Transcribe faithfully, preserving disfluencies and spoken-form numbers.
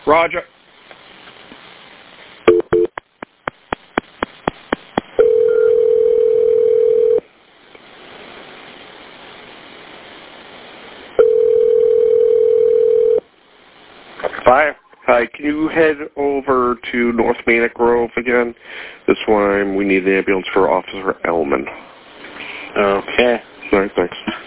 Roger. Fire. Hi, can you head over to North Manic Grove again? This time we need an ambulance for Officer Ellman. Okay. All right, thanks.